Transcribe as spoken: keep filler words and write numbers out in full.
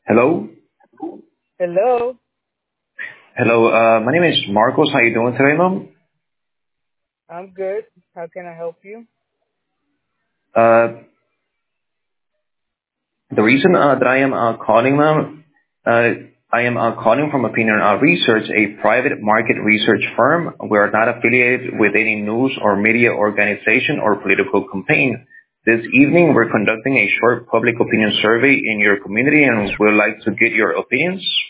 Hello. Hello, Hello. Uh, my name is Marcos. How you doing today, ma'am? I'm good. How can I help you? Uh, the reason uh, that I am uh, calling, ma'am, uh, I am uh, calling from Opinion uh, Research, a private market research firm. We are not affiliated with any news or media organization or political campaign. This evening, we're conducting a short public opinion survey in your community, and we'd like to get your opinions.